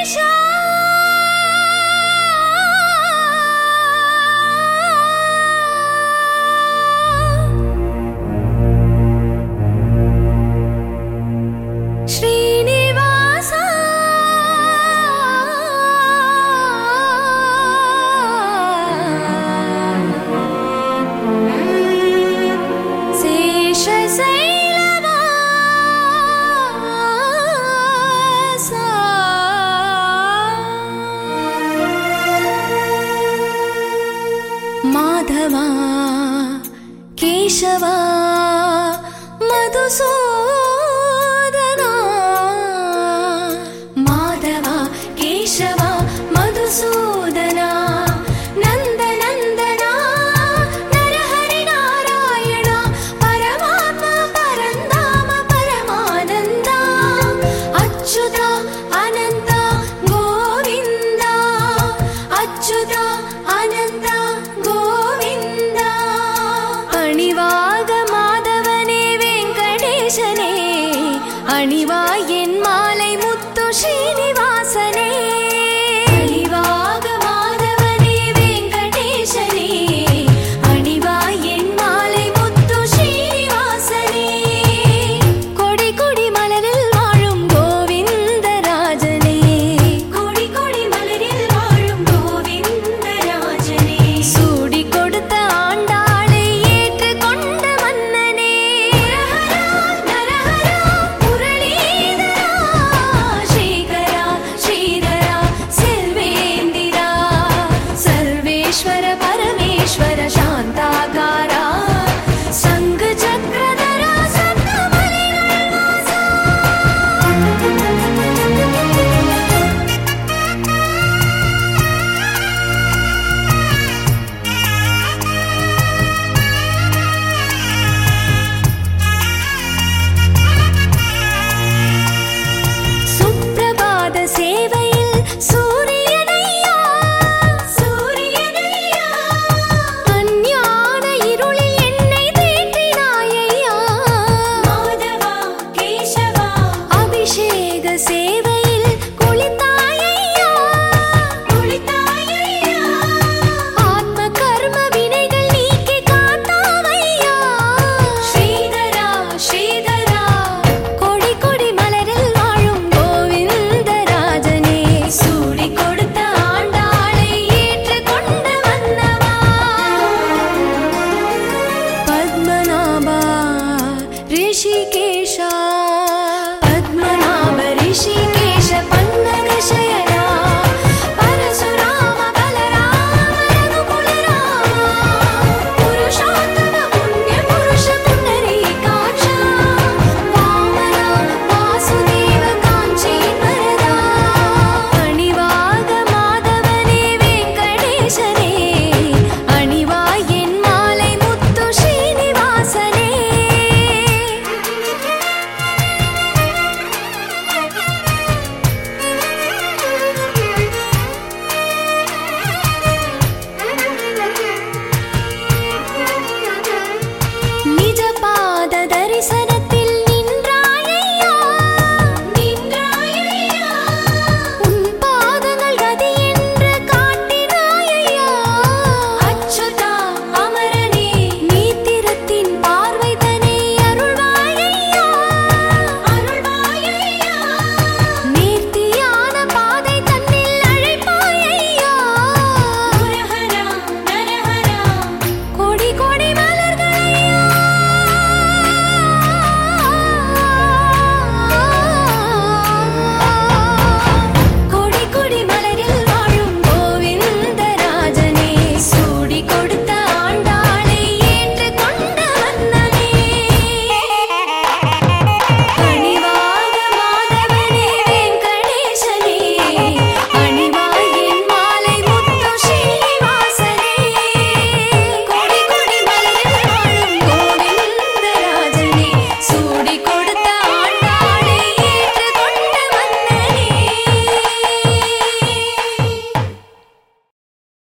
माधवा केशवा मधुसूदना माधवा केशवा मधुसूदना नंद नंदना नरहरि नारायण परमात्मा परंधाम परमानंदा अच्युत अनंत गोविंदा अच्युत अनंत गोविंदा अणिवाग माधवने वेंकटेशने अणिवाय एन् मालै मुत्तु श्रीनिवासने अणिवाग माधवने वेंकटेशने अणिवाय एन् मालै मुत्तु श्रीनिवासने कोडि कोडि मलरिल वाழும் गोविंदराजने कोडि कोडि मलरिल वाழும் गोविंदराजने सूडी கொடுத்த ஆண்டாளை ஏற்று கொண்ட மன்னனே நரஹரா முரளீதரா ஸ்ரீகரா ஸ்ரீதரா செல்வேந்திரா सर्वेश्वर परमेश्वर शांताकारा संग चक्रधरा सप्तमलिगळ वासा सुप्रभात सेवैயில் சூரியனையா சூரியனையா அஞ்ஞான இருளில் என்னை தேற்றினாயையா மாதவா கேசவா அபிஷேக சேவை